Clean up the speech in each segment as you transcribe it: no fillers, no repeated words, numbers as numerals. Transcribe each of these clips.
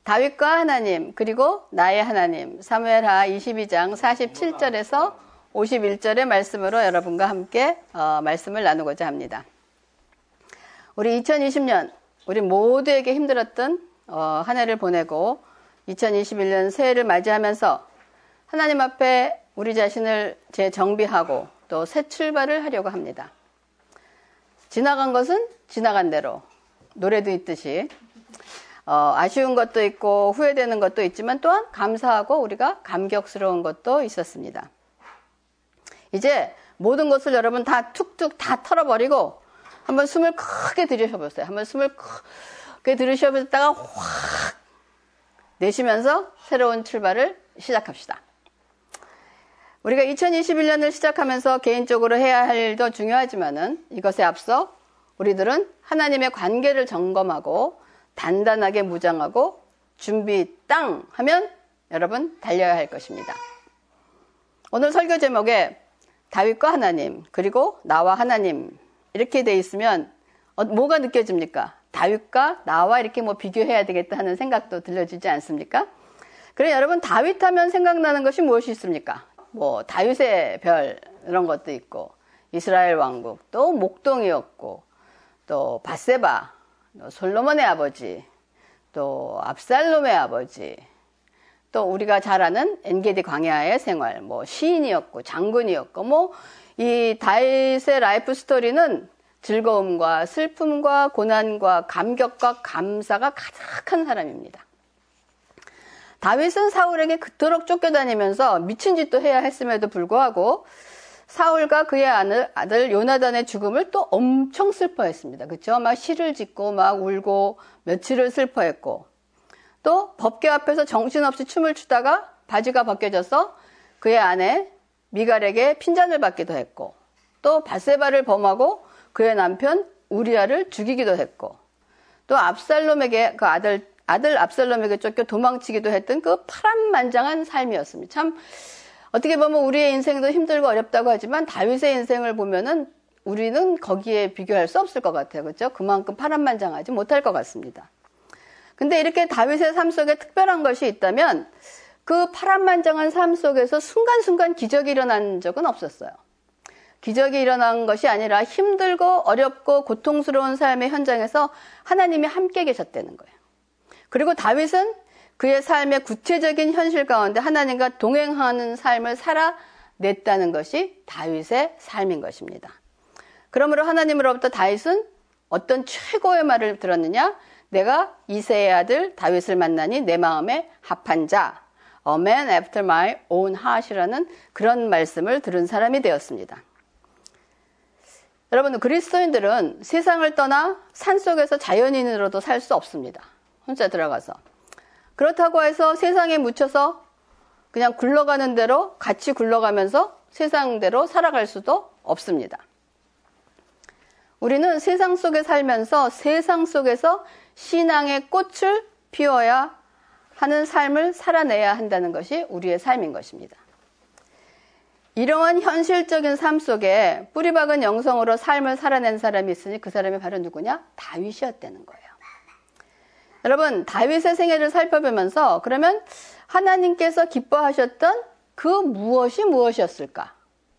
다윗과 하나님, 그리고 나의 하나님, 사무엘하 22장 47절에서 51절의 말씀으로 여러분과 함께 말씀을 나누고자 합니다. 우리 2020년 우리 모두에게 힘들었던 한 해를 보내고 2021년 새해를 맞이하면서 하나님 앞에 우리 자신을 재정비하고 또 새 출발을 하려고 합니다. 지나간 것은 지나간 대로, 노래도 있듯이 아쉬운 것도 있고 후회되는 것도 있지만 또한 감사하고 우리가 감격스러운 것도 있었습니다. 이제 모든 것을 여러분 다 툭툭 다 털어버리고 한번 숨을 크게 들이셔보세요. 한번 숨을 크게 들이셔보다가 확 내쉬면서 새로운 출발을 시작합시다. 우리가 2021년을 시작하면서 개인적으로 해야 할 일도 중요하지만은 이것에 앞서 우리들은 하나님의 관계를 점검하고 단단하게 무장하고 준비 땅 하면 여러분 달려야 할 것입니다. 오늘 설교 제목에 다윗과 하나님 그리고 나와 하나님 이렇게 돼 있으면 뭐가 느껴집니까? 다윗과 나와 이렇게 비교해야 되겠다 하는 생각도 들려지지 않습니까? 그래 여러분 다윗 하면 생각나는 것이 무엇이 있습니까? 다윗의 별 이런 것도 있고 이스라엘 왕국 또 목동이었고 또 밧세바 솔로몬의 아버지 또 압살롬의 아버지 또 우리가 잘 아는 엔게디 광야의 생활 시인이었고 장군이었고 이 다윗의 라이프 스토리는 즐거움과 슬픔과 고난과 감격과 감사가 가득한 사람입니다. 다윗은 사울에게 그토록 쫓겨다니면서 미친 짓도 해야 했음에도 불구하고 사울과 그의 아들 요나단의 죽음을 또 엄청 슬퍼했습니다. 그렇죠? 막 시를 짓고 막 울고 며칠을 슬퍼했고 또 법궤 앞에서 정신없이 춤을 추다가 바지가 벗겨져서 그의 아내 미갈에게 핀잔을 받기도 했고 또 밧세바를 범하고 그의 남편 우리아를 죽이기도 했고 또 압살롬에게 그 아들 압살롬에게 쫓겨 도망치기도 했던 그 파란만장한 삶이었습니다. 참 어떻게 보면 우리의 인생도 힘들고 어렵다고 하지만 다윗의 인생을 보면은 우리는 거기에 비교할 수 없을 것 같아요. 그렇죠? 그만큼 파란만장하지 못할 것 같습니다. 근데 이렇게 다윗의 삶 속에 특별한 것이 있다면 그 파란만장한 삶 속에서 순간순간 기적이 일어난 적은 없었어요. 기적이 일어난 것이 아니라 힘들고 어렵고 고통스러운 삶의 현장에서 하나님이 함께 계셨다는 거예요. 그리고 다윗은 그의 삶의 구체적인 현실 가운데 하나님과 동행하는 삶을 살아냈다는 것이 다윗의 삶인 것입니다. 그러므로 하나님으로부터 다윗은 어떤 최고의 말을 들었느냐? 내가 이새의 아들 다윗을 만나니 내 마음에 합한 자, a man after my own heart이라는 그런 말씀을 들은 사람이 되었습니다. 여러분, 그리스도인들은 세상을 떠나 산속에서 자연인으로도 살 수 없습니다. 혼자 들어가서. 그렇다고 해서 세상에 묻혀서 그냥 굴러가는 대로 같이 굴러가면서 세상대로 살아갈 수도 없습니다. 우리는 세상 속에 살면서 세상 속에서 신앙의 꽃을 피워야 하는 삶을 살아내야 한다는 것이 우리의 삶인 것입니다. 이러한 현실적인 삶 속에 뿌리박은 영성으로 삶을 살아낸 사람이 있으니 그 사람이 바로 누구냐? 다윗이었다는 거예요. 여러분, 다윗의 생애를 살펴보면서 그러면 하나님께서 기뻐하셨던 그 무엇이었을까?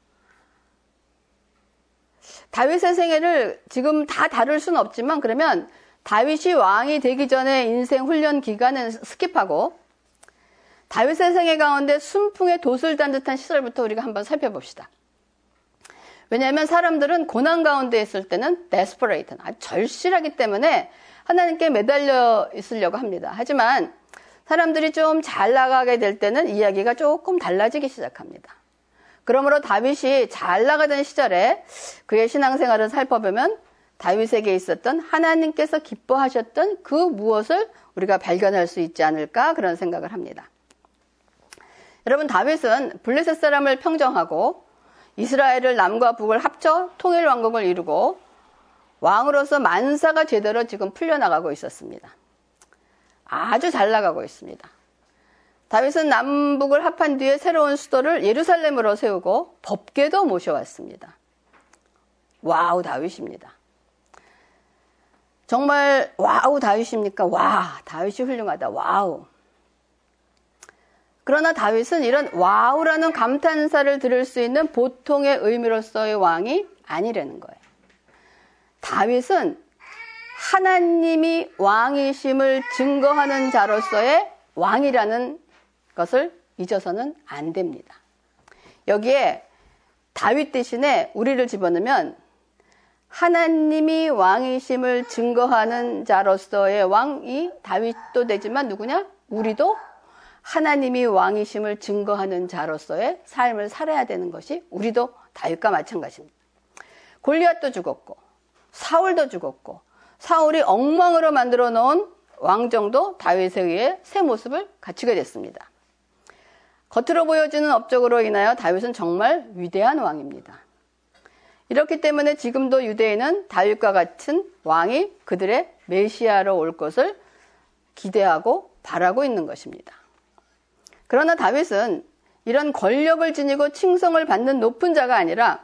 다윗의 생애를 지금 다 다룰 수는 없지만 그러면 다윗이 왕이 되기 전에 인생 훈련 기간은 스킵하고 다윗의 생애 가운데 순풍에 돛을 단 듯한 시절부터 우리가 한번 살펴봅시다. 왜냐하면 사람들은 고난 가운데 있을 때는 desperate, 아주 절실하기 때문에 하나님께 매달려 있으려고 합니다. 하지만 사람들이 좀 잘 나가게 될 때는 이야기가 조금 달라지기 시작합니다. 그러므로 다윗이 잘 나가던 시절에 그의 신앙생활을 살펴보면 다윗에게 있었던 하나님께서 기뻐하셨던 그 무엇을 우리가 발견할 수 있지 않을까 그런 생각을 합니다. 여러분, 다윗은 블레셋 사람을 평정하고 이스라엘을 남과 북을 합쳐 통일 왕국을 이루고 왕으로서 만사가 제대로 지금 풀려나가고 있었습니다. 아주 잘 나가고 있습니다. 다윗은 남북을 합한 뒤에 새로운 수도를 예루살렘으로 세우고 법궤도 모셔왔습니다. 와우, 다윗입니다. 정말 와우 다윗입니까? 와, 다윗이 훌륭하다. 와우. 그러나 다윗은 이런 와우라는 감탄사를 들을 수 있는 보통의 의미로서의 왕이 아니라는 거예요. 다윗은 하나님이 왕이심을 증거하는 자로서의 왕이라는 것을 잊어서는 안 됩니다. 여기에 다윗 대신에 우리를 집어넣으면 하나님이 왕이심을 증거하는 자로서의 왕이 다윗도 되지만 누구냐? 우리도 하나님이 왕이심을 증거하는 자로서의 삶을 살아야 되는 것이 우리도 다윗과 마찬가지입니다. 골리앗도 죽었고 사울도 죽었고 사울이 엉망으로 만들어 놓은 왕정도 다윗에 의해 새 모습을 갖추게 됐습니다. 겉으로 보여지는 업적으로 인하여 다윗은 정말 위대한 왕입니다. 이렇기 때문에 지금도 유대인은 다윗과 같은 왕이 그들의 메시아로 올 것을 기대하고 바라고 있는 것입니다. 그러나 다윗은 이런 권력을 지니고 칭송을 받는 높은 자가 아니라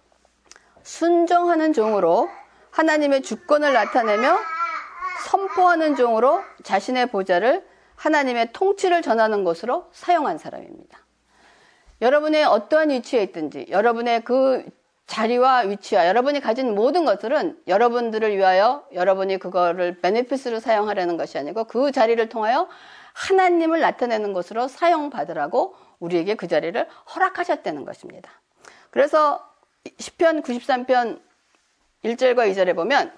순종하는 종으로 하나님의 주권을 나타내며 선포하는 종으로 자신의 보좌를 하나님의 통치를 전하는 것으로 사용한 사람입니다. 여러분의 어떠한 위치에 있든지 여러분의 그 자리와 위치와 여러분이 가진 모든 것들은 여러분들을 위하여 여러분이 그거를 베네핏으로 사용하려는 것이 아니고 그 자리를 통하여 하나님을 나타내는 것으로 사용받으라고 우리에게 그 자리를 허락하셨다는 것입니다. 그래서 시편 93편 1절과 2절에 보면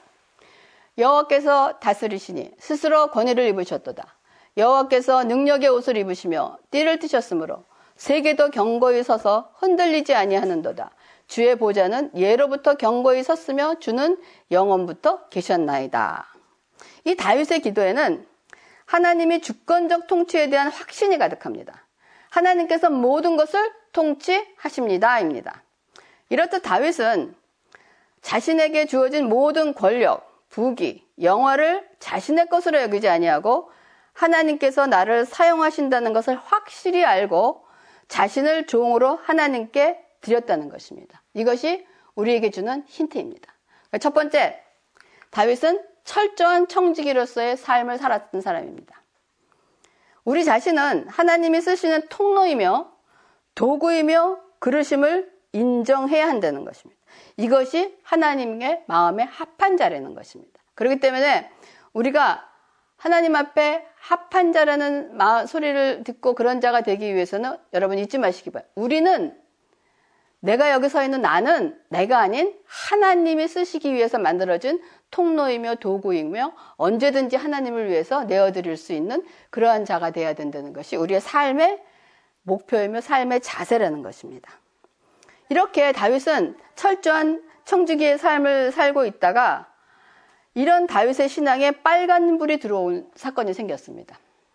여호와께서 다스리시니 스스로 권위를 입으셨도다. 여호와께서 능력의 옷을 입으시며 띠를 띠셨으므로 세계도 견고히 서서 흔들리지 아니하는도다. 주의 보좌는 예로부터 견고히 섰으며 주는 영원부터 계셨나이다. 이 다윗의 기도에는 하나님이 주권적 통치에 대한 확신이 가득합니다. 하나님께서 모든 것을 통치하십니다입니다. 이렇듯 다윗은 자신에게 주어진 모든 권력, 부귀, 영화를 자신의 것으로 여기지 아니하고 하나님께서 나를 사용하신다는 것을 확실히 알고 자신을 종으로 하나님께 드렸다는 것입니다. 이것이 우리에게 주는 힌트입니다. 첫 번째, 다윗은 철저한 청지기로서의 삶을 살았던 사람입니다. 우리 자신은 하나님이 쓰시는 통로이며 도구이며 그릇임을 인정해야 한다는 것입니다. 이것이 하나님의 마음에 합한 자라는 것입니다. 그렇기 때문에 우리가 하나님 앞에 합한 자라는 소리를 듣고 그런 자가 되기 위해서는 여러분 잊지 마시기 바랍니다. 우리는 내가 여기 서 있는 나는 내가 아닌 하나님이 쓰시기 위해서 만들어진 통로이며 도구이며 언제든지 하나님을 위해서 내어드릴 수 있는 그러한 자가 되어야 된다는 것이 우리의 삶의 목표이며 삶의 자세라는 것입니다. 이렇게 다윗은 철저한 청지기의 삶을 살고 있다가 이런 다윗의 신앙에 빨간불이 들어온 사건이 생겼습니다.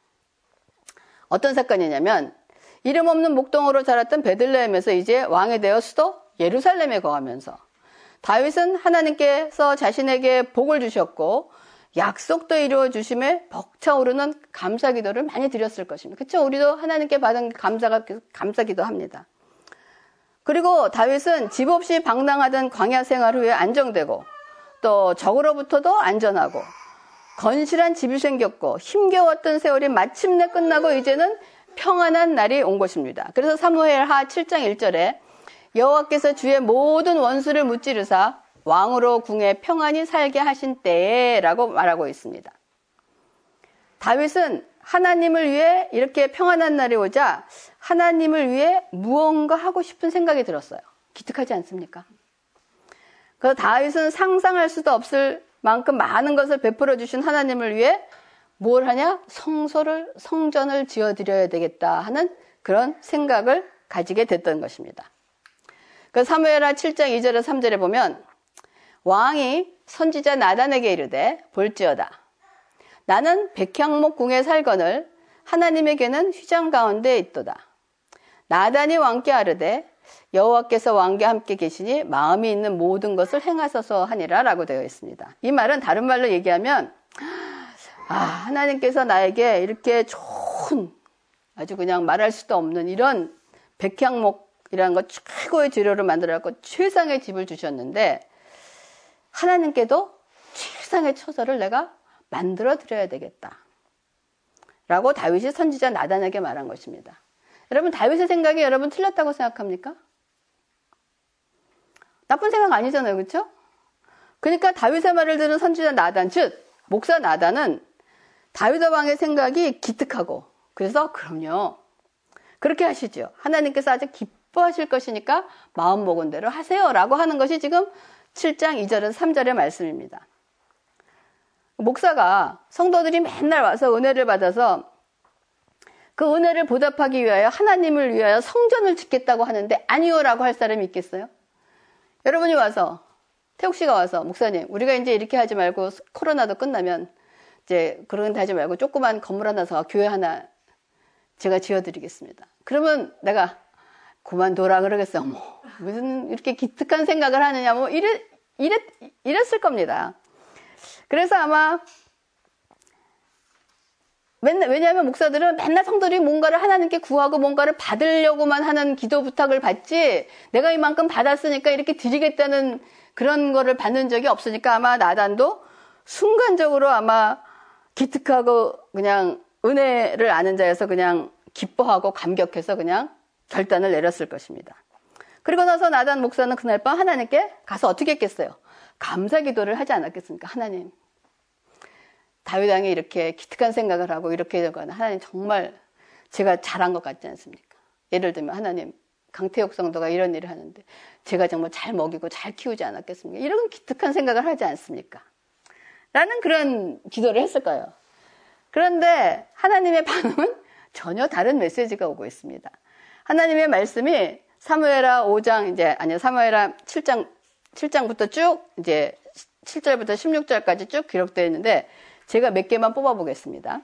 어떤 사건이냐면 이름 없는 목동으로 자랐던 베들레헴에서 이제 왕이 되어 수도 예루살렘에 거하면서 다윗은 하나님께서 자신에게 복을 주셨고 약속도 이루어 주심에 벅차오르는 감사기도를 많이 드렸을 것입니다. 그렇죠? 우리도 하나님께 받은 감사기도 합니다. 그리고 다윗은 집 없이 방랑하던 광야 생활 후에 안정되고 또 적으로부터도 안전하고 건실한 집이 생겼고 힘겨웠던 세월이 마침내 끝나고 이제는 평안한 날이 온 것입니다. 그래서 사무엘하 7장 1절에 여호와께서 주의 모든 원수를 무찌르사 왕으로 궁에 평안히 살게 하신 때라고 말하고 있습니다. 다윗은 하나님을 위해 이렇게 평안한 날이 오자 하나님을 위해 무언가 하고 싶은 생각이 들었어요. 기특하지 않습니까? 그래서 다윗은 상상할 수도 없을 만큼 많은 것을 베풀어 주신 하나님을 위해 뭘 하냐? 성전을 지어드려야 되겠다 하는 그런 생각을 가지게 됐던 것입니다. 그 사무엘하 7장 2절에 3절에 보면 왕이 선지자 나단에게 이르되 볼지어다. 나는 백향목 궁에 살거늘 하나님에게는 휘장 가운데 있도다. 나단이 왕께 아르되 여호와께서 왕과 함께 계시니 마음이 있는 모든 것을 행하소서 하니라 라고 되어 있습니다. 이 말은 다른 말로 얘기하면 하나님께서 나에게 이렇게 좋은 아주 그냥 말할 수도 없는 이런 백향목이라는 것 최고의 재료를 만들어갖고 최상의 집을 주셨는데 하나님께도 최상의 처소를 내가 만들어 드려야 되겠다. 라고 다윗이 선지자 나단에게 말한 것입니다. 여러분, 다윗의 생각이 여러분 틀렸다고 생각합니까? 나쁜 생각 아니잖아요. 그렇죠? 그러니까 다윗의 말을 들은 선지자 나단, 즉 목사 나단은 다윗 왕의 생각이 기특하고, 그래서 그럼요, 그렇게 하시죠. 하나님께서 아주 기뻐하실 것이니까 마음 먹은 대로 하세요 라고 하는 것이 지금 7장 2절에서 3절의 말씀입니다. 목사가 성도들이 맨날 와서 은혜를 받아서 그 은혜를 보답하기 위하여 하나님을 위하여 성전을 짓겠다고 하는데 아니요 라고 할 사람이 있겠어요? 여러분이 와서, 태욱 씨가 와서, 목사님, 우리가 이제 이렇게 하지 말고 코로나도 끝나면 이제 그런 데 하지 말고 조그만 건물 하나 사 교회 하나 제가 지어드리겠습니다. 그러면 내가 그만둬라 그러겠어. 뭐 무슨 이렇게 기특한 생각을 하느냐, 뭐 이랬을 겁니다. 그래서 아마 왜냐하면 목사들은 맨날 성도들이 뭔가를 하나님께 구하고 뭔가를 받으려고만 하는 기도 부탁을 받지, 내가 이만큼 받았으니까 이렇게 드리겠다는 그런 거를 받는 적이 없으니까 아마 나단도 순간적으로 아마 기특하고 그냥 은혜를 아는 자여서 그냥 기뻐하고 감격해서 그냥 결단을 내렸을 것입니다. 그리고 나서 나단 목사는 그날 밤 하나님께 가서 어떻게 했겠어요? 감사 기도를 하지 않았겠습니까? 하나님, 다윗 왕이 이렇게 기특한 생각을 하고 이렇게 되거나, 하나님 정말 제가 잘한 것 같지 않습니까? 예를 들면 하나님, 강태혁 성도가 이런 일을 하는데 제가 정말 잘 먹이고 잘 키우지 않았겠습니까? 이런 기특한 생각을 하지 않습니까? 라는 그런 기도를 했을까요? 그런데 하나님의 반응은 전혀 다른 메시지가 오고 있습니다. 하나님의 말씀이 사무엘하 5장, 사무엘하 7장부터 쭉, 이제 7절부터 16절까지 쭉 기록되어 있는데, 제가 몇 개만 뽑아보겠습니다.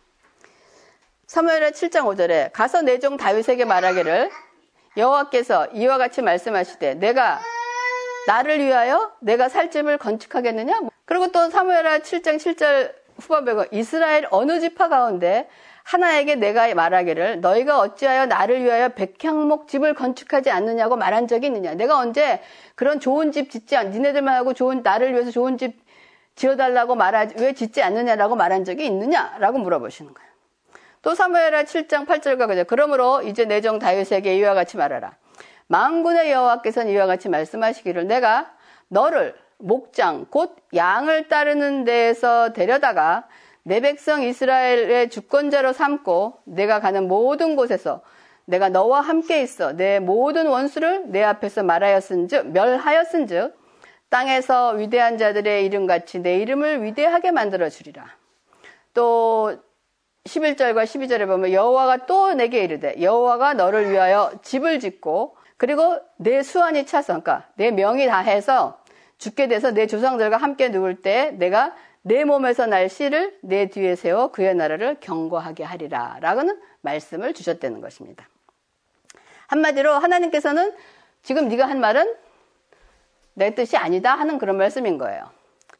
사무엘하 7장 5절에 가서 내 종 다윗에게 말하기를, 여호와께서 이와 같이 말씀하시되 내가 나를 위하여 내가 살 집을 건축하겠느냐? 그리고 또 사무엘하 7장 7절 후반부에 이스라엘 어느 지파 가운데 하나에게 내가 말하기를 너희가 어찌하여 나를 위하여 백향목 집을 건축하지 않느냐고 말한 적이 있느냐? 내가 언제 그런 좋은 집 짓지 니네들만 하고 나를 위해서 좋은 집 지어달라고 왜 짓지 않느냐라고 말한 적이 있느냐라고 물어보시는 거예요. 또 사무엘하 7장 8절과 9절, 그러므로 이제 내 종 다윗에게 이와 같이 말하라. 만군의 여호와께서는 이와 같이 말씀하시기를 내가 너를 목장 곧 양을 따르는 데에서 데려다가 내 백성 이스라엘의 주권자로 삼고 내가 가는 모든 곳에서 내가 너와 함께 있어 내 모든 원수를 내 앞에서 멸하였은즉 땅에서 위대한 자들의 이름같이 내 이름을 위대하게 만들어 주리라. 또 11절과 12절에 보면 여호와가 또 내게 이르되 여호와가 너를 위하여 집을 짓고 그리고 내 수완이 차서, 그러니까 내 명이 다해서 죽게 돼서 내 조상들과 함께 누울 때 내가 내 몸에서 날 씨를 내 뒤에 세워 그의 나라를 경고하게 하리라 라고는 말씀을 주셨다는 것입니다. 한마디로 하나님께서는 지금 네가 한 말은 내 뜻이 아니다 하는 그런 말씀인 거예요.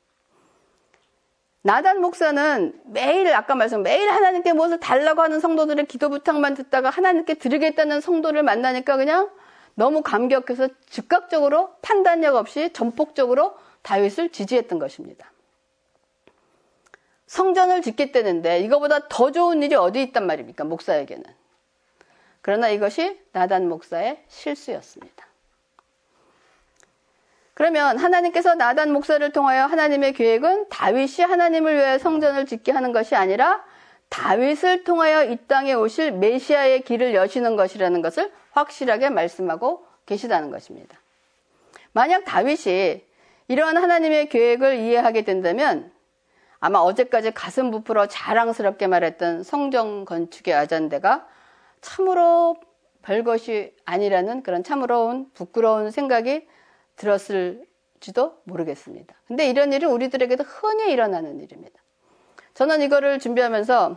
나단 목사는 매일 하나님께 무엇을 달라고 하는 성도들의 기도 부탁만 듣다가 하나님께 드리겠다는 성도를 만나니까 그냥 너무 감격해서 즉각적으로 판단력 없이 전폭적으로 다윗을 지지했던 것입니다. 성전을 짓겠다는데 이거보다 더 좋은 일이 어디 있단 말입니까? 목사에게는. 그러나 이것이 나단 목사의 실수였습니다. 그러면 하나님께서 나단 목사를 통하여 하나님의 계획은 다윗이 하나님을 위해 성전을 짓게 하는 것이 아니라 다윗을 통하여 이 땅에 오실 메시아의 길을 여시는 것이라는 것을 확실하게 말씀하고 계시다는 것입니다. 만약 다윗이 이러한 하나님의 계획을 이해하게 된다면 아마 어제까지 가슴 부풀어 자랑스럽게 말했던 성전 건축의 아잔데가 참으로 별것이 아니라는 그런 참으로 부끄러운 생각이 들었을지도 모르겠습니다. 근데 이런 일은 우리들에게도 흔히 일어나는 일입니다. 저는 이거를 준비하면서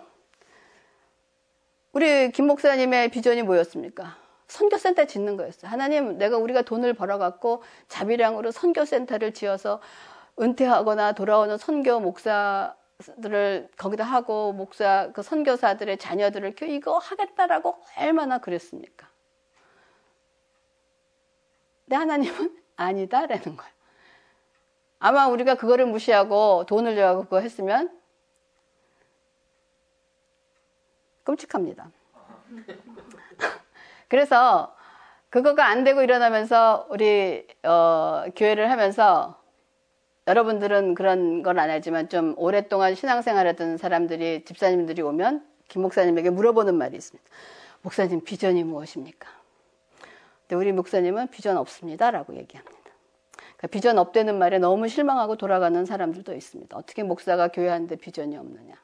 우리 김 목사님의 비전이 뭐였습니까? 선교센터 짓는 거였어요. 하나님, 우리가 돈을 벌어갖고 자비량으로 선교센터를 지어서 은퇴하거나 돌아오는 선교 목사들을 거기다 하고 그 선교사들의 자녀들을 이거 하겠다라고 얼마나 그랬습니까? 근데 하나님은 아니다라는 거예요. 아마 우리가 그거를 무시하고 돈을 줘가지고 그거 했으면 끔찍합니다. 그래서 그거가 안 되고 일어나면서 우리 교회를 하면서 여러분들은 그런 건 안 하지만 좀 오랫동안 신앙생활했던 사람들이 집사님들이 오면 김 목사님에게 물어보는 말이 있습니다. 목사님 비전이 무엇입니까? 근데 우리 목사님은 비전 없습니다 라고 얘기합니다. 그러니까 비전 없다는 말에 너무 실망하고 돌아가는 사람들도 있습니다. 어떻게 목사가 교회 하는데 비전이 없느냐.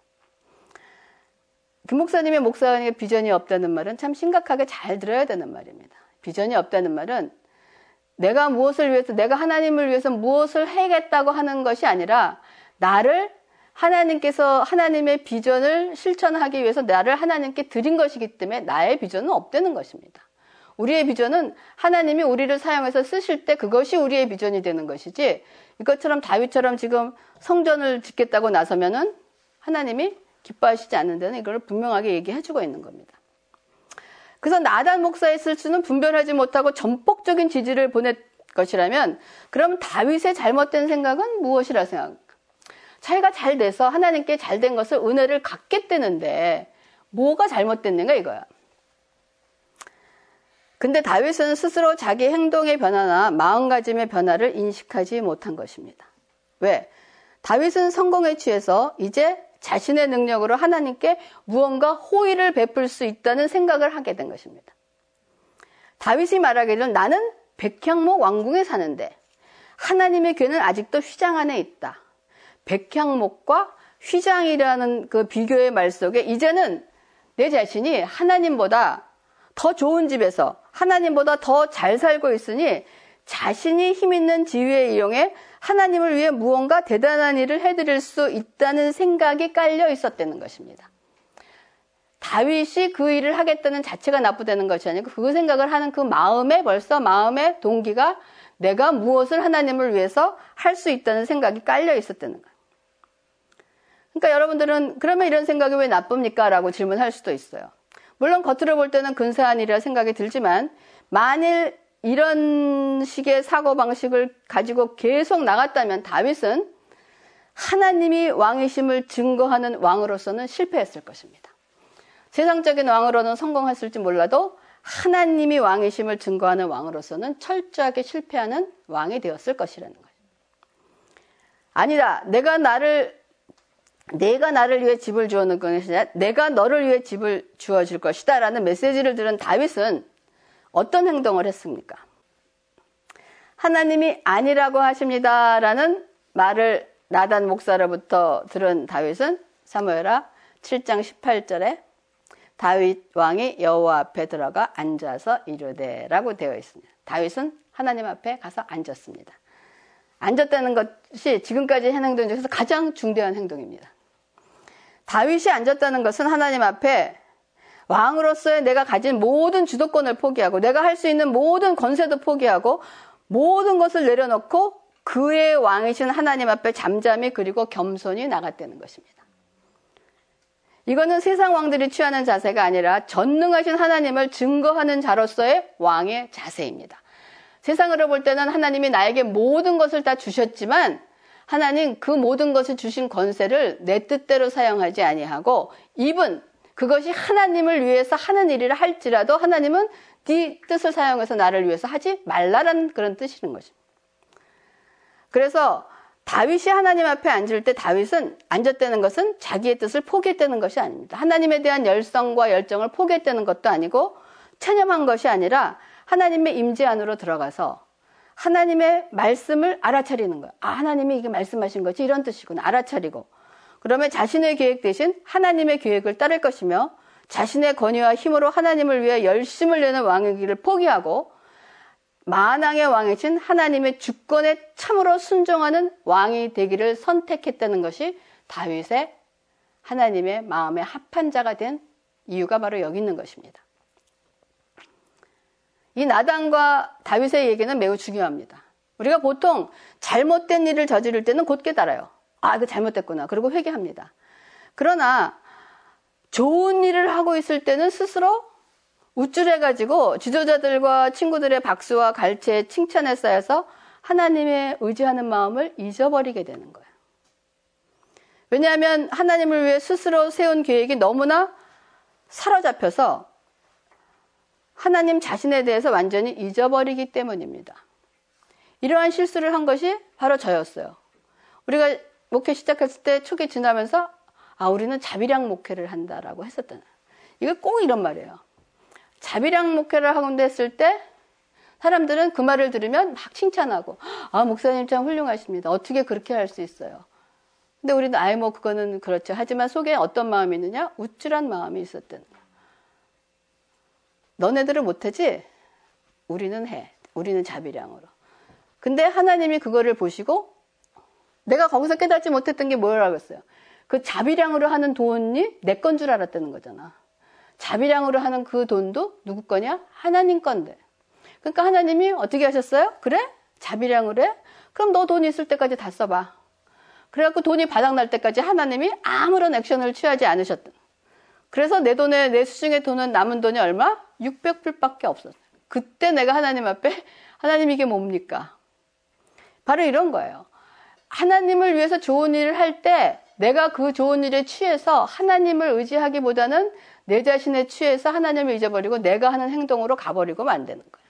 김 목사님의 목사님의 비전이 없다는 말은 참 심각하게 잘 들어야 되는 말입니다. 비전이 없다는 말은 내가 무엇을 위해서, 내가 하나님을 위해서 무엇을 해야겠다고 하는 것이 아니라 나를 하나님께서 하나님의 비전을 실천하기 위해서 나를 하나님께 드린 것이기 때문에 나의 비전은 없다는 것입니다. 우리의 비전은 하나님이 우리를 사용해서 쓰실 때 그것이 우리의 비전이 되는 것이지, 이것처럼 다윗처럼 지금 성전을 짓겠다고 나서면은 하나님이 기뻐하시지 않는 데는 이걸 분명하게 얘기해주고 있는 겁니다. 그래서 나단 목사의 실수는 분별하지 못하고 전폭적인 지지를 보낼 것이라면 그럼 다윗의 잘못된 생각은 무엇이라 생각합니까? 자기가 잘 돼서 하나님께 잘된 것을 은혜를 갖겠다는데 뭐가 잘못됐는가 이거야. 근데 다윗은 스스로 자기 행동의 변화나 마음가짐의 변화를 인식하지 못한 것입니다. 왜? 다윗은 성공에 취해서 이제 자신의 능력으로 하나님께 무언가 호의를 베풀 수 있다는 생각을 하게 된 것입니다. 다윗이 말하기를 나는 백향목 왕궁에 사는데 하나님의 궤는 아직도 휘장 안에 있다. 백향목과 휘장이라는 그 비교의 말 속에 이제는 내 자신이 하나님보다 더 좋은 집에서 하나님보다 더 잘 살고 있으니 자신이 힘 있는 지위에 이용해 하나님을 위해 무언가 대단한 일을 해드릴 수 있다는 생각이 깔려 있었다는 것입니다. 다윗이 그 일을 하겠다는 자체가 나쁘다는 것이 아니고 그 생각을 하는 그 마음에 벌써 마음의 동기가 내가 무엇을 하나님을 위해서 할 수 있다는 생각이 깔려 있었다는 거예요. 그러니까 여러분들은 그러면 이런 생각이 왜 나쁩니까? 라고 질문할 수도 있어요. 물론 겉으로 볼 때는 근사한 일이라 생각이 들지만 만일 이런 식의 사고방식을 가지고 계속 나갔다면 다윗은 하나님이 왕이심을 증거하는 왕으로서는 실패했을 것입니다. 세상적인 왕으로는 성공했을지 몰라도 하나님이 왕이심을 증거하는 왕으로서는 철저하게 실패하는 왕이 되었을 것이라는 거예요. 아니다. 내가 나를 위해 집을 주어줄 것이 아니라 내가 너를 위해 집을 주어줄 것이다 라는 메시지를 들은 다윗은 어떤 행동을 했습니까? 하나님이 아니라고 하십니다 라는 말을 나단 목사로부터 들은 다윗은 사무엘하 7장 18절에 다윗 왕이 여호와 앞에 들어가 앉아서 이르되 라고 되어 있습니다. 다윗은 하나님 앞에 가서 앉았습니다. 앉았다는 것이 지금까지 한 행동 중에서 가장 중대한 행동입니다. 다윗이 앉았다는 것은 하나님 앞에 왕으로서의 내가 가진 모든 주도권을 포기하고 내가 할 수 있는 모든 권세도 포기하고 모든 것을 내려놓고 그의 왕이신 하나님 앞에 잠잠히 그리고 겸손히 나갔다는 것입니다. 이거는 세상 왕들이 취하는 자세가 아니라 전능하신 하나님을 증거하는 자로서의 왕의 자세입니다. 세상으로 볼 때는 하나님이 나에게 모든 것을 다 주셨지만 하나님 그 모든 것을 주신 권세를 내 뜻대로 사용하지 아니하고 even 그것이 하나님을 위해서 하는 일이라 할지라도 하나님은 네 뜻을 사용해서 나를 위해서 하지 말라라는 그런 뜻이는 것입니다. 그래서 다윗이 하나님 앞에 앉을 때 다윗은 앉았다는 것은 자기의 뜻을 포기했다는 것이 아닙니다. 하나님에 대한 열성과 열정을 포기했다는 것도 아니고 체념한 것이 아니라 하나님의 임재 안으로 들어가서 하나님의 말씀을 알아차리는 거예요. 아, 하나님이 이게 말씀하신 것이 이런 뜻이구나. 알아차리고. 그러면 자신의 계획 대신 하나님의 계획을 따를 것이며 자신의 권위와 힘으로 하나님을 위해 열심을 내는 왕의 길을 포기하고 만왕의 왕이신 하나님의 주권에 참으로 순종하는 왕이 되기를 선택했다는 것이 다윗의 하나님의 마음에 합한 자가 된 이유가 바로 여기 있는 것입니다. 이 나단과 다윗의 얘기는 매우 중요합니다. 우리가 보통 잘못된 일을 저지를 때는 곧 깨달아요. 아, 이거 잘못됐구나. 그리고 회개합니다. 그러나 좋은 일을 하고 있을 때는 스스로 우쭐해가지고 지도자들과 친구들의 박수와 갈채, 칭찬에 쌓여서 하나님의 의지하는 마음을 잊어버리게 되는 거예요. 왜냐하면 하나님을 위해 스스로 세운 계획이 너무나 사로잡혀서 하나님 자신에 대해서 완전히 잊어버리기 때문입니다. 이러한 실수를 한 것이 바로 저였어요. 우리가 목회 시작했을 때 초기 지나면서 우리는 자비량 목회를 한다라고 했었잖아요. 이거 꼭 이런 말이에요. 자비량 목회를 하고 했을 때 사람들은 그 말을 들으면 막 칭찬하고 목사님 참 훌륭하십니다. 어떻게 그렇게 할 수 있어요? 근데 우리는 그거는 그렇죠. 하지만 속에 어떤 마음이 있느냐? 우쭐한 마음이 있었던 거예요. 너네들은 못하지? 우리는 해. 우리는 자비량으로. 근데 하나님이 그거를 보시고 내가 거기서 깨닫지 못했던 게 뭐라고 했어요? 그 자비량으로 하는 돈이 내 건 줄 알았다는 거잖아. 자비량으로 하는 그 돈도 누구 거냐? 하나님 건데. 그러니까 하나님이 어떻게 하셨어요? 그래? 자비량으로 해? 그럼 너 돈 있을 때까지 다 써봐. 그래갖고 돈이 바닥날 때까지 하나님이 아무런 액션을 취하지 않으셨던. 그래서 내 수중에 돈은 남은 돈이 얼마? 600불밖에 없었어요. 그때 내가 하나님 앞에 하나님 이게 뭡니까? 바로 이런 거예요. 하나님을 위해서 좋은 일을 할 때 내가 그 좋은 일에 취해서 하나님을 의지하기보다는 내 자신에 취해서 하나님을 잊어버리고 내가 하는 행동으로 가버리고 만드는 거예요.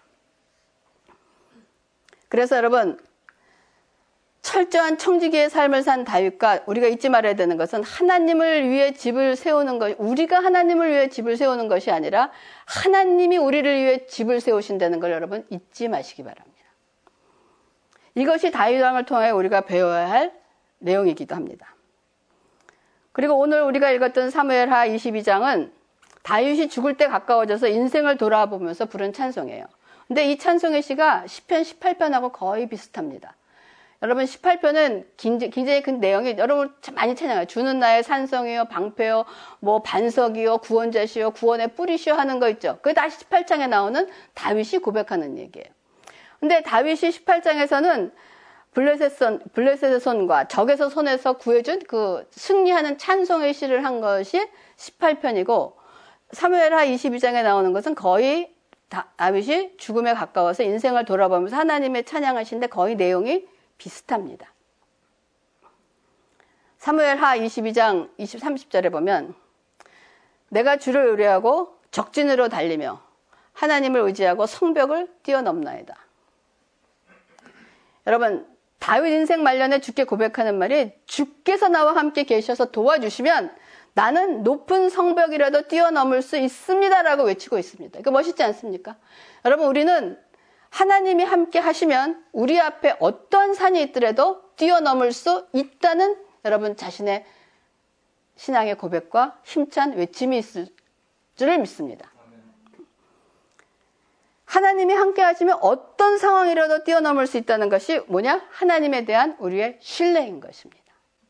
그래서 여러분 철저한 청지기의 삶을 산 다윗과 우리가 잊지 말아야 되는 것은 하나님을 위해 집을 세우는 것, 우리가 하나님을 위해 집을 세우는 것이 아니라 하나님이 우리를 위해 집을 세우신다는 걸 여러분 잊지 마시기 바랍니다. 이것이 다윗 왕을 통하여 우리가 배워야 할 내용이기도 합니다. 그리고 오늘 우리가 읽었던 사무엘하 22장은 다윗이 죽을 때 가까워져서 인생을 돌아보면서 부른 찬송이에요. 근데 이 찬송의 시가 시편 18편하고 거의 비슷합니다. 여러분 18편은 굉장히 그 내용이 여러분 많이 찬양해요. 주는 나의 산성이요 방패요 반석이요 구원자시요 구원의 뿌리시요 하는 거 있죠. 그게 다 18장에 나오는 다윗이 고백하는 얘기예요. 근데 다윗이 18장에서는 블레셋의 손과 적에서 손에서 구해준 그 승리하는 찬송의 시를 한 것이 18편이고 사무엘하 22장에 나오는 것은 거의 다윗이 죽음에 가까워서 인생을 돌아보면서 하나님의 찬양하신데 거의 내용이 비슷합니다. 사무엘하 22장 30절에 보면 내가 주를 의뢰하고 적진으로 달리며 하나님을 의지하고 성벽을 뛰어넘나이다. 여러분 다윗 인생 말년에 주께 고백하는 말이 주께서 나와 함께 계셔서 도와주시면 나는 높은 성벽이라도 뛰어넘을 수 있습니다라고 외치고 있습니다. 이거 멋있지 않습니까? 여러분 우리는 하나님이 함께 하시면 우리 앞에 어떤 산이 있더라도 뛰어넘을 수 있다는 여러분 자신의 신앙의 고백과 힘찬 외침이 있을 줄을 믿습니다. 하나님이 함께 하시면 어떤 상황이라도 뛰어넘을 수 있다는 것이 뭐냐? 하나님에 대한 우리의 신뢰인 것입니다.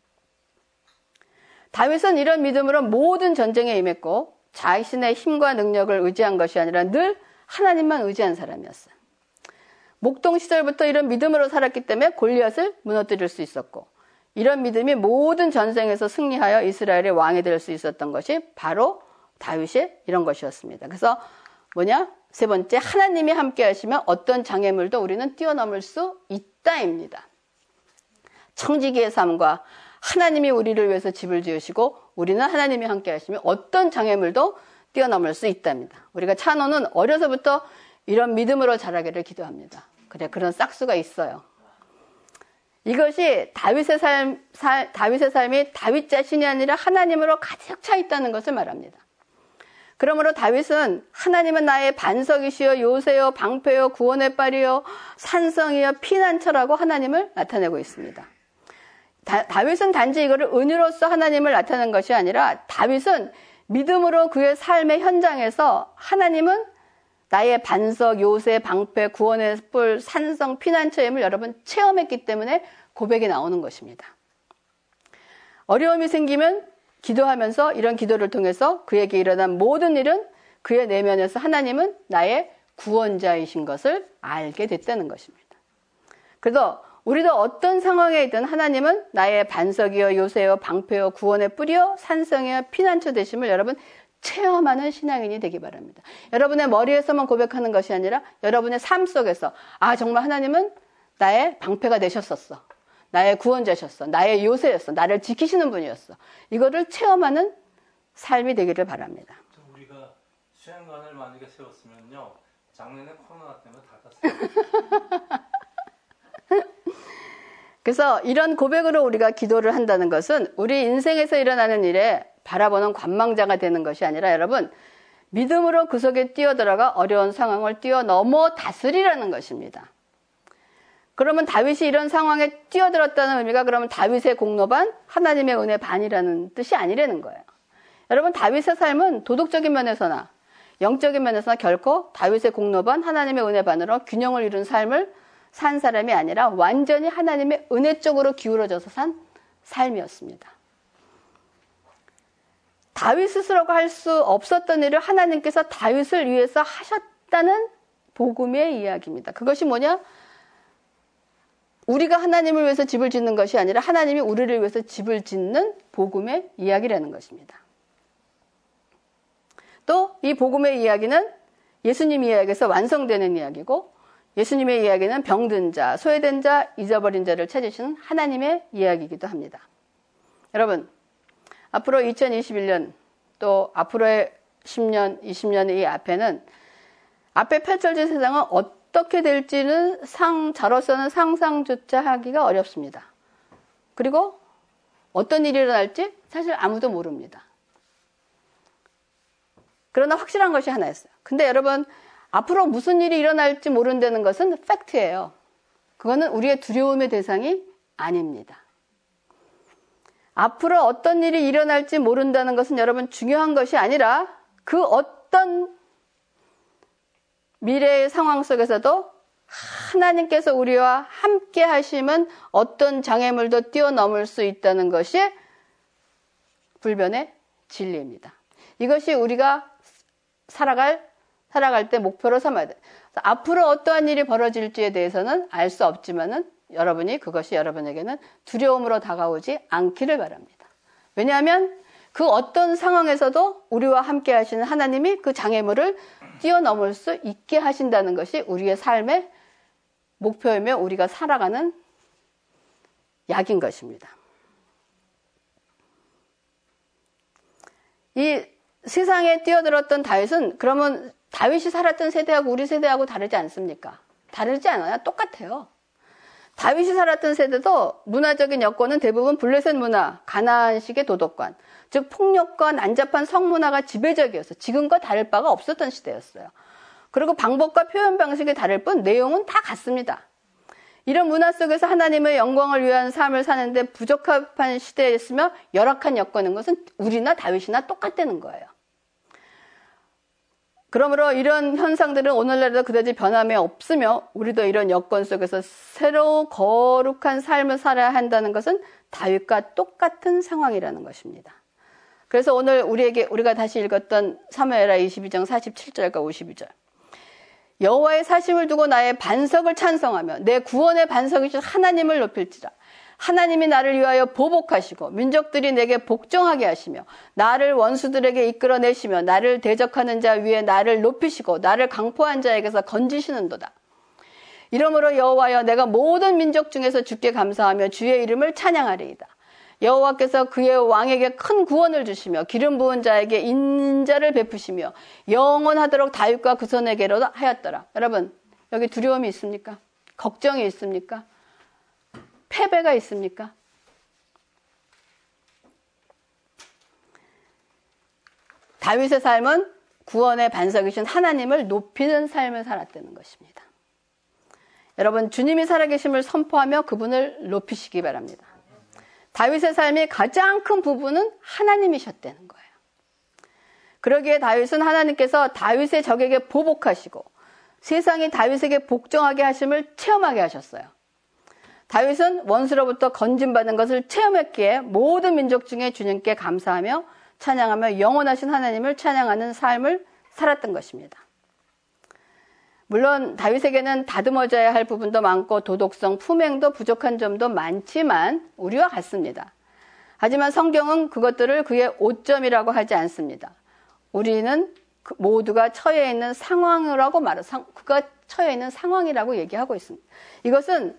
다윗은 이런 믿음으로 모든 전쟁에 임했고 자신의 힘과 능력을 의지한 것이 아니라 늘 하나님만 의지한 사람이었어요. 목동 시절부터 이런 믿음으로 살았기 때문에 골리앗을 무너뜨릴 수 있었고 이런 믿음이 모든 전쟁에서 승리하여 이스라엘의 왕이 될 수 있었던 것이 바로 다윗의 이런 것이었습니다. 그래서 세 번째, 하나님이 함께 하시면 어떤 장애물도 우리는 뛰어넘을 수 있다입니다. 청지기의 삶과 하나님이 우리를 위해서 집을 지으시고 우리는 하나님이 함께 하시면 어떤 장애물도 뛰어넘을 수 있답니다. 우리가 찬호는 어려서부터 이런 믿음으로 자라기를 기도합니다. 그래, 그런 싹수가 있어요. 이것이 다윗의 삶이 다윗 자신이 아니라 하나님으로 가득 차 있다는 것을 말합니다. 그러므로 다윗은 하나님은 나의 반석이시여 요새여 방패여 구원의 빨이여 산성이여 피난처라고 하나님을 나타내고 있습니다. 다윗은 단지 이거를 은유로서 하나님을 나타내는 것이 아니라 다윗은 믿음으로 그의 삶의 현장에서 하나님은 나의 반석, 요새, 방패, 구원의 뿔, 산성, 피난처임을 여러분 체험했기 때문에 고백이 나오는 것입니다. 어려움이 생기면 기도하면서 이런 기도를 통해서 그에게 일어난 모든 일은 그의 내면에서 하나님은 나의 구원자이신 것을 알게 됐다는 것입니다. 그래서 우리도 어떤 상황에 있든 하나님은 나의 반석이여 요새여 방패여 구원의 뿌리여 산성이여 피난처 되심을 여러분 체험하는 신앙인이 되기 바랍니다. 여러분의 머리에서만 고백하는 것이 아니라 여러분의 삶 속에서 정말 하나님은 나의 방패가 되셨었어. 나의 구원자셨어. 나의 요새였어. 나를 지키시는 분이었어. 이거를 체험하는 삶이 되기를 바랍니다. 우리가 수양관을 만약에 세웠으면요, 작년에 코로나 때문에 닫았어요. 그래서 이런 고백으로 우리가 기도를 한다는 것은 우리 인생에서 일어나는 일에 바라보는 관망자가 되는 것이 아니라 여러분, 믿음으로 그 속에 뛰어들어가 어려운 상황을 뛰어넘어 다스리라는 것입니다. 그러면 다윗이 이런 상황에 뛰어들었다는 의미가 그러면 다윗의 공로 반, 하나님의 은혜 반이라는 뜻이 아니라는 거예요. 여러분, 다윗의 삶은 도덕적인 면에서나 영적인 면에서나 결코 다윗의 공로 반, 하나님의 은혜 반으로 균형을 이룬 삶을 산 사람이 아니라 완전히 하나님의 은혜 쪽으로 기울어져서 산 삶이었습니다. 다윗 스스로가 할 수 없었던 일을 하나님께서 다윗을 위해서 하셨다는 복음의 이야기입니다. 그것이 뭐냐? 우리가 하나님을 위해서 집을 짓는 것이 아니라 하나님이 우리를 위해서 집을 짓는 복음의 이야기라는 것입니다. 또 이 복음의 이야기는 예수님 이야기에서 완성되는 이야기고 예수님의 이야기는 병든 자, 소외된 자, 잊어버린 자를 찾으시는 하나님의 이야기이기도 합니다. 여러분, 앞으로 2021년 또 앞으로의 10년, 20년 이 앞에는 앞에 펼쳐질 세상은 어떻게 될지는 저로서는 상상조차 하기가 어렵습니다. 그리고 어떤 일이 일어날지 사실 아무도 모릅니다. 그러나 확실한 것이 하나 있어요. 근데 여러분, 앞으로 무슨 일이 일어날지 모른다는 것은 팩트예요. 그거는 우리의 두려움의 대상이 아닙니다. 앞으로 어떤 일이 일어날지 모른다는 것은 여러분 중요한 것이 아니라 그 어떤 미래의 상황 속에서도 하나님께서 우리와 함께 하시면 어떤 장애물도 뛰어넘을 수 있다는 것이 불변의 진리입니다. 이것이 우리가 살아갈 때 목표로 삼아야 돼요. 앞으로 어떠한 일이 벌어질지에 대해서는 알 수 없지만은 그것이 여러분에게는 두려움으로 다가오지 않기를 바랍니다. 왜냐하면 그 어떤 상황에서도 우리와 함께 하시는 하나님이 그 장애물을 뛰어넘을 수 있게 하신다는 것이 우리의 삶의 목표이며 우리가 살아가는 약인 것입니다. 이 세상에 뛰어들었던 다윗은 그러면 다윗이 살았던 세대하고 우리 세대하고 다르지 않습니까? 다르지 않아요. 똑같아요. 다윗이 살았던 세대도 문화적인 여건은 대부분 블레셋 문화, 가나안식의 도덕관, 즉 폭력과 난잡한 성문화가 지배적이었어요. 지금과 다를 바가 없었던 시대였어요. 그리고 방법과 표현 방식이 다를 뿐 내용은 다 같습니다. 이런 문화 속에서 하나님의 영광을 위한 삶을 사는데 부적합한 시대였으며 열악한 여건인 것은 우리나 다윗이나 똑같다는 거예요. 그러므로 이런 현상들은 오늘날에도 그다지 변함이 없으며 우리도 이런 여건 속에서 새로 거룩한 삶을 살아야 한다는 것은 다윗과 똑같은 상황이라는 것입니다. 그래서 오늘 우리가 다시 읽었던 사무엘하 22장 47절과 52절. 여호와의 사심을 두고 나의 반석을 찬성하며 내 구원의 반석이신 하나님을 높일지라. 하나님이 나를 위하여 보복하시고 민족들이 내게 복종하게 하시며 나를 원수들에게 이끌어내시며 나를 대적하는 자 위에 나를 높이시고 나를 강포한 자에게서 건지시는도다. 이러므로 여호와여 내가 모든 민족 중에서 주께 감사하며 주의 이름을 찬양하리이다. 여호와께서 그의 왕에게 큰 구원을 주시며 기름 부은 자에게 인자를 베푸시며 영원하도록 다윗과 그 손에게로 하였더라. 여러분, 여기 두려움이 있습니까? 걱정이 있습니까? 패배가 있습니까? 다윗의 삶은 구원의 반석이신 하나님을 높이는 삶을 살았다는 것입니다. 여러분, 주님이 살아계심을 선포하며 그분을 높이시기 바랍니다. 다윗의 삶의 가장 큰 부분은 하나님이셨다는 거예요. 그러기에 다윗은 하나님께서 다윗의 적에게 보복하시고 세상이 다윗에게 복종하게 하심을 체험하게 하셨어요. 다윗은 원수로부터 건진받은 것을 체험했기에 모든 민족 중에 주님께 감사하며 찬양하며 영원하신 하나님을 찬양하는 삶을 살았던 것입니다. 물론 다윗에게는 다듬어져야 할 부분도 많고 도덕성, 품행도 부족한 점도 많지만 우리와 같습니다. 하지만 성경은 그것들을 그의 오점이라고 하지 않습니다. 우리는 모두가 처해 있는 상황이라고 그가 처해 있는 상황이라고 얘기하고 있습니다. 이것은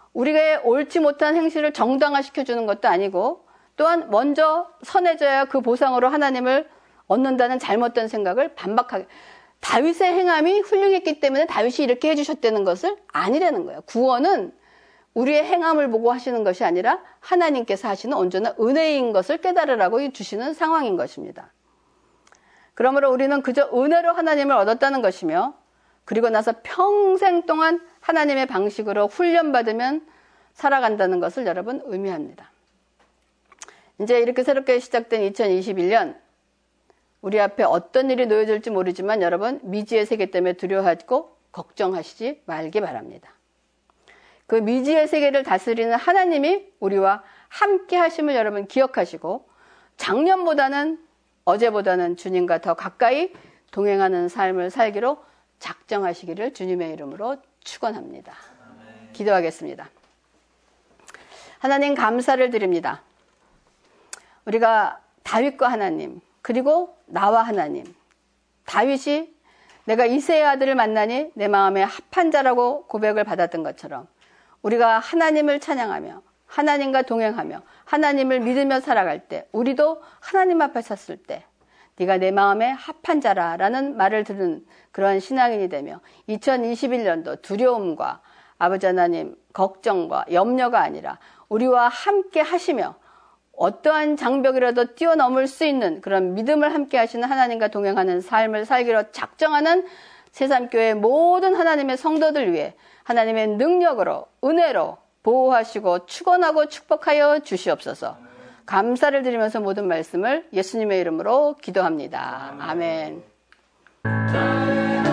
우리가 옳지 못한 행실을 정당화시켜주는 것도 아니고 또한 먼저 선해져야 그 보상으로 하나님을 얻는다는 잘못된 생각을 반박하게. 다윗의 행함이 훌륭했기 때문에 다윗이 이렇게 해주셨다는 것을 아니라는 거예요. 구원은 우리의 행함을 보고 하시는 것이 아니라 하나님께서 하시는 온전한 은혜인 것을 깨달으라고 주시는 상황인 것입니다. 그러므로 우리는 그저 은혜로 하나님을 얻었다는 것이며 그리고 나서 평생 동안 하나님의 방식으로 훈련받으면 살아간다는 것을 여러분 의미합니다. 이제 이렇게 새롭게 시작된 2021년 우리 앞에 어떤 일이 놓여질지 모르지만 여러분 미지의 세계 때문에 두려워하고 걱정하시지 말기 바랍니다. 그 미지의 세계를 다스리는 하나님이 우리와 함께 하심을 여러분 기억하시고 작년보다는 어제보다는 주님과 더 가까이 동행하는 삶을 살기로 작정하시기를 주님의 이름으로 축원합니다. 기도하겠습니다. 하나님 감사를 드립니다. 우리가 다윗과 하나님 그리고 나와 하나님, 다윗이 내가 이새의 아들을 만나니 내 마음에 합한 자라고 고백을 받았던 것처럼 우리가 하나님을 찬양하며 하나님과 동행하며 하나님을 믿으며 살아갈 때 우리도 하나님 앞에 섰을 때 네가 내 마음에 합한 자라라는 말을 들은 그러한 신앙인이 되며 2021년도 두려움과 아버지 하나님 걱정과 염려가 아니라 우리와 함께 하시며 어떠한 장벽이라도 뛰어넘을 수 있는 그런 믿음을 함께 하시는 하나님과 동행하는 삶을 살기로 작정하는 새삼교회 모든 하나님의 성도들 위해 하나님의 능력으로 은혜로 보호하시고 축원하고 축복하여 주시옵소서. 감사를 드리면서 모든 말씀을 예수님의 이름으로 기도합니다. 아멘.